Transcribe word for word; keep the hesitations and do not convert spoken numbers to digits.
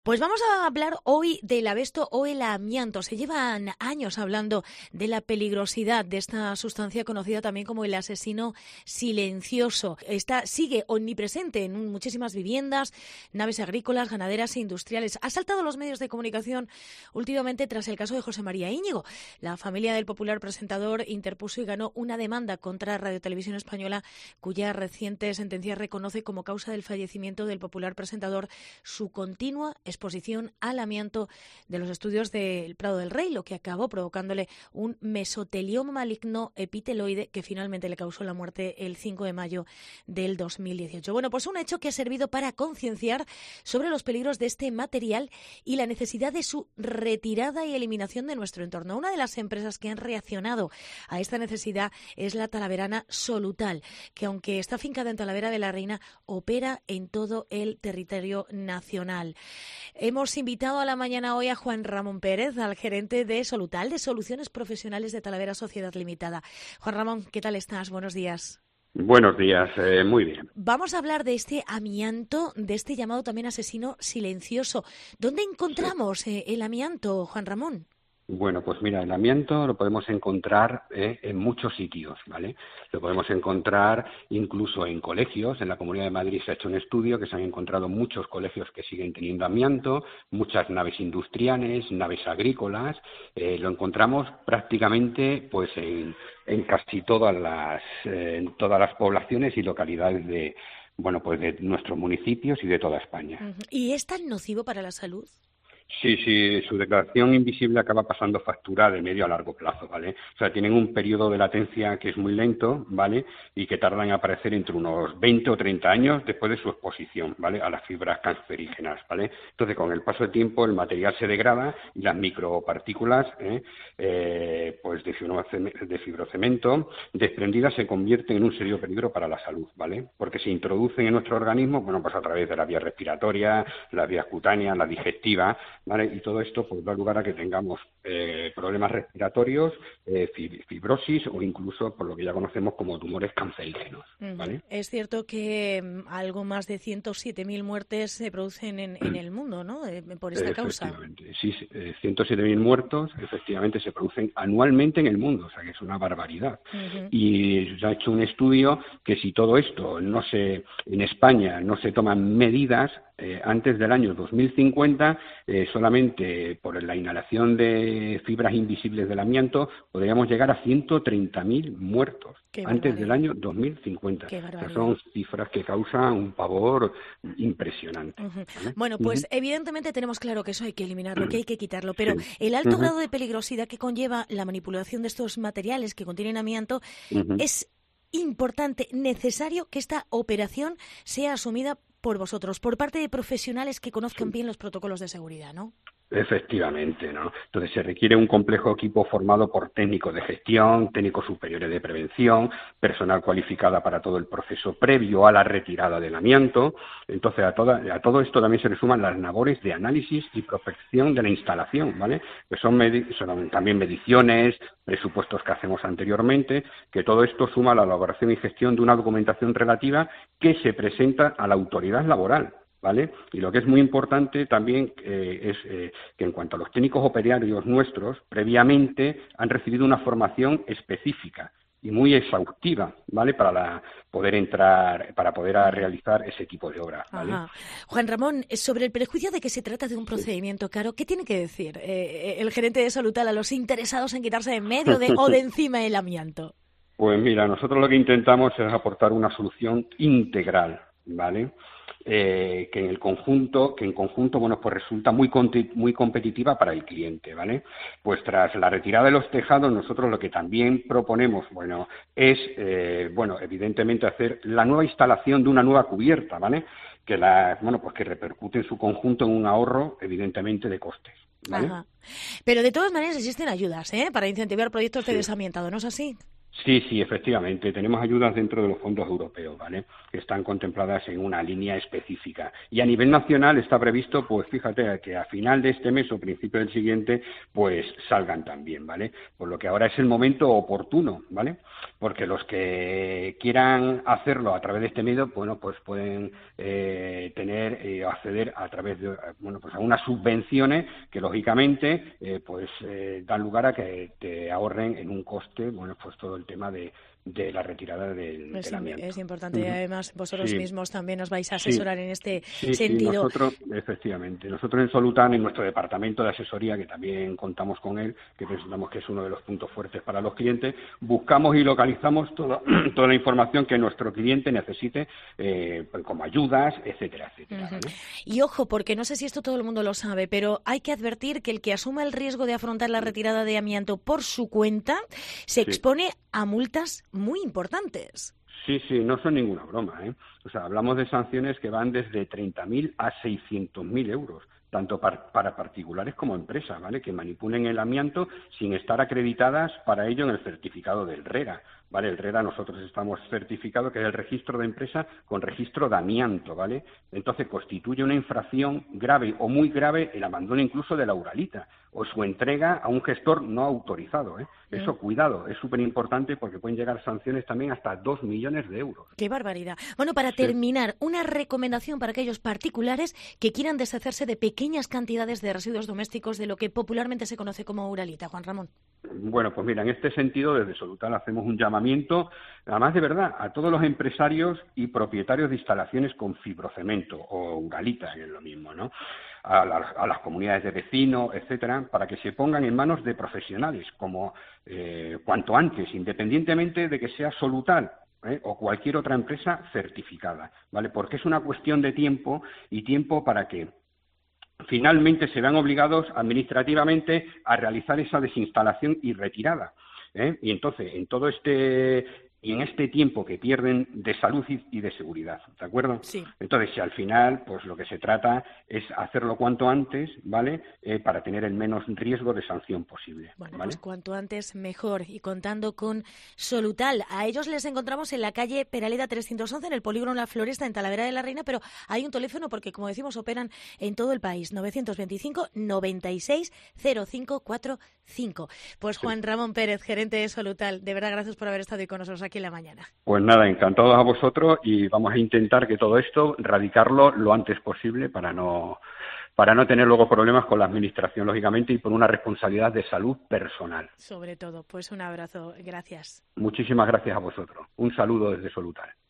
Pues vamos a hablar hoy del abesto o el amianto. Se llevan años hablando de la peligrosidad de esta sustancia conocida también como el asesino silencioso. Esta sigue omnipresente en muchísimas viviendas, naves agrícolas, ganaderas e industriales. Ha saltado a los medios de comunicación últimamente tras el caso de José María Íñigo. La familia del popular presentador interpuso y ganó una demanda contra Radio Televisión Española, cuya reciente sentencia reconoce como causa del fallecimiento del popular presentador su continua exposición al amianto de los estudios del Prado del Rey, lo que acabó provocándole un mesotelioma maligno epiteloide que finalmente le causó la muerte el cinco de mayo del dos mil dieciocho. Bueno, pues un hecho que ha servido para concienciar sobre los peligros de este material y la necesidad de su retirada y eliminación de nuestro entorno. Una de las empresas que han reaccionado a esta necesidad es la talaverana Solutal, que aunque está afincada en Talavera de la Reina, opera en todo el territorio nacional. Hemos invitado a la mañana hoy a Juan Ramón Pérez, al gerente de Solutal, de Soluciones Profesionales de Talavera Sociedad Limitada. Juan Ramón, ¿qué tal estás? Buenos días. Buenos días, eh, muy bien. Vamos a hablar de este amianto, de este llamado también asesino silencioso. ¿Dónde encontramos eh, el amianto, Juan Ramón? Bueno, pues mira, el amianto lo podemos encontrar eh, en muchos sitios, ¿vale? Lo podemos encontrar incluso en colegios. En la Comunidad de Madrid se ha hecho un estudio que se han encontrado muchos colegios que siguen teniendo amianto, muchas naves industriales, naves agrícolas. Eh, lo encontramos prácticamente pues en, en casi todas las, eh, en todas las poblaciones y localidades de, bueno, pues de nuestros municipios y de toda España. ¿Y es tan nocivo para la salud? Sí, sí, su declaración invisible acaba pasando factura de medio a largo plazo, ¿vale? O sea, tienen un periodo de latencia que es muy lento, ¿vale? Y que tardan en aparecer entre unos veinte o treinta años después de su exposición, ¿vale? A las fibras cancerígenas, ¿vale? Entonces, con el paso del tiempo, el material se degrada y las micropartículas, ¿eh? Eh, pues de, de fibrocemento desprendidas se convierten en un serio peligro para la salud, ¿vale? Porque se introducen en nuestro organismo, bueno, pues a través de la vía respiratoria, las vías cutáneas, la digestiva, ¿vale? Y todo esto pues da lugar a que tengamos eh, problemas respiratorios, eh, fibrosis o incluso por lo que ya conocemos como tumores cancerígenos, ¿vale? Es cierto que um, algo más de ciento siete mil muertes se producen en, en el mundo, ¿no? Eh, por esta causa. Efectivamente, sí, eh, ciento siete mil muertos efectivamente se producen anualmente en el mundo, o sea que es una barbaridad. Uh-huh. Y se ha hecho un estudio que si todo esto no se, en España no se toman medidas, Eh, antes del año dos mil cincuenta, eh, solamente por la inhalación de fibras invisibles del amianto, podríamos llegar a ciento treinta mil muertos antes del año dos mil cincuenta. O sea, son cifras que causan un pavor impresionante. Uh-huh. ¿Vale? Bueno, pues uh-huh. evidentemente tenemos claro que eso hay que eliminarlo, que hay que quitarlo, pero sí. el alto uh-huh. grado de peligrosidad que conlleva la manipulación de estos materiales que contienen amianto uh-huh. es importante, necesario que esta operación sea asumida por vosotros, por parte de profesionales que conozcan sí. bien los protocolos de seguridad, ¿no? Efectivamente, ¿no? Entonces se requiere un complejo equipo formado por técnicos de gestión, técnicos superiores de prevención, personal cualificada para todo el proceso previo a la retirada del amianto. Entonces a, toda, a todo esto también se le suman las labores de análisis y prospección de la instalación, ¿vale? Que son, medi- son también mediciones, presupuestos que hacemos anteriormente, que todo esto suma a la elaboración y gestión de una documentación relativa que se presenta a la autoridad laboral, ¿vale? Y lo que es muy importante también eh, es eh, que en cuanto a los técnicos operarios nuestros, previamente han recibido una formación específica y muy exhaustiva, ¿vale? Para la, poder entrar, para poder a realizar ese tipo de obra, ¿vale? Ajá. Juan Ramón, sobre el prejuicio de que se trata de un procedimiento sí. caro, ¿qué tiene que decir eh, el gerente de Solutal a los interesados en quitarse de en medio de, o de encima el amianto? Pues mira, nosotros lo que intentamos es aportar una solución integral, ¿vale? Eh, que en el conjunto, que en conjunto, bueno, pues resulta muy muy competitiva para el cliente, ¿vale? Pues tras la retirada de los tejados, nosotros lo que también proponemos, bueno, es, eh, bueno, evidentemente hacer la nueva instalación de una nueva cubierta, ¿vale? Que la, bueno, pues que repercute en su conjunto en un ahorro, evidentemente, de costes, ¿vale? Ajá. Pero de todas maneras existen ayudas, ¿eh? Para incentivar proyectos de sí. desamiantado, ¿no es así? Sí, sí, efectivamente. Tenemos ayudas dentro de los fondos europeos, ¿vale? Que están contempladas en una línea específica. Y a nivel nacional está previsto, pues fíjate, que a final de este mes o principio del siguiente, pues salgan también, ¿vale? Por lo que ahora es el momento oportuno, ¿vale? Porque los que quieran hacerlo a través de este medio, bueno, pues pueden eh, tener, eh, acceder a través de, bueno, pues a unas subvenciones que lógicamente, eh, pues eh, dan lugar a que te ahorren en un coste, bueno, pues todo el tema de, de la retirada del, Es, del amianto. es importante y además vosotros Sí, mismos también os vais a sí, asesorar en este sí, sí, sentido. nosotros, efectivamente, nosotros en Solutan, en nuestro departamento de asesoría, que también contamos con él, que pensamos que es uno de los puntos fuertes para los clientes, buscamos y localizamos toda, toda la información que nuestro cliente necesite, eh, como ayudas, etcétera, etcétera. Uh-huh. ¿Vale? Y ojo, porque no sé si esto todo el mundo lo sabe, pero hay que advertir que el que asuma el riesgo de afrontar la retirada de amianto por su cuenta se Sí. expone a multas muy importantes. Sí, sí, no son ninguna broma, ¿eh? O sea, hablamos de sanciones que van desde treinta mil a seiscientos mil euros, tanto par, para particulares como empresas, ¿vale? Que manipulen el amianto sin estar acreditadas para ello en el certificado del RERA, ¿vale? El RERA nosotros estamos certificados, que es el registro de empresa con registro de amianto, ¿vale? Entonces constituye una infracción grave o muy grave el abandono incluso de la uralita o su entrega a un gestor no autorizado, ¿eh? Eso, cuidado, es súper importante porque pueden llegar sanciones también hasta dos millones de euros. ¡Qué barbaridad! Bueno, para Sí. terminar, una recomendación para aquellos particulares que quieran deshacerse de pequeñas cantidades de residuos domésticos de lo que popularmente se conoce como uralita. Juan Ramón. Bueno, pues mira, en este sentido, desde Solutal hacemos un llamamiento, además de verdad, a todos los empresarios y propietarios de instalaciones con fibrocemento o uralita, que es lo mismo, ¿no? A las, a las comunidades de vecinos, etcétera, para que se pongan en manos de profesionales, como eh, cuanto antes, independientemente de que sea Solutal, ¿eh? O cualquier otra empresa certificada, ¿vale? Porque es una cuestión de tiempo y tiempo para que finalmente se vean obligados administrativamente a realizar esa desinstalación y retirada, ¿eh? Y entonces, en todo este y en este tiempo que pierden de salud y de seguridad, ¿de acuerdo? Sí. Entonces, si al final, pues lo que se trata es hacerlo cuanto antes, ¿vale? Eh, para tener el menos riesgo de sanción posible. Bueno, ¿vale? pues cuanto antes mejor. Y contando con Solutal, a ellos les encontramos en la calle Peraleda trescientos once, en el polígono La Floresta, en Talavera de la Reina, pero hay un teléfono porque, como decimos, operan en todo el país, novecientos veinticinco, noventa y seis, cero cinco cuarenta y cinco. Pues Sí. Juan Ramón Pérez, gerente de Solutal, de verdad, gracias por haber estado hoy con nosotros aquí en la mañana. Pues nada, encantados a vosotros y vamos a intentar que todo esto, radicarlo lo antes posible para no para no tener luego problemas con la administración, lógicamente, y por una responsabilidad de salud personal. Sobre todo, pues un abrazo. Gracias. Muchísimas gracias a vosotros. Un saludo desde Solutal.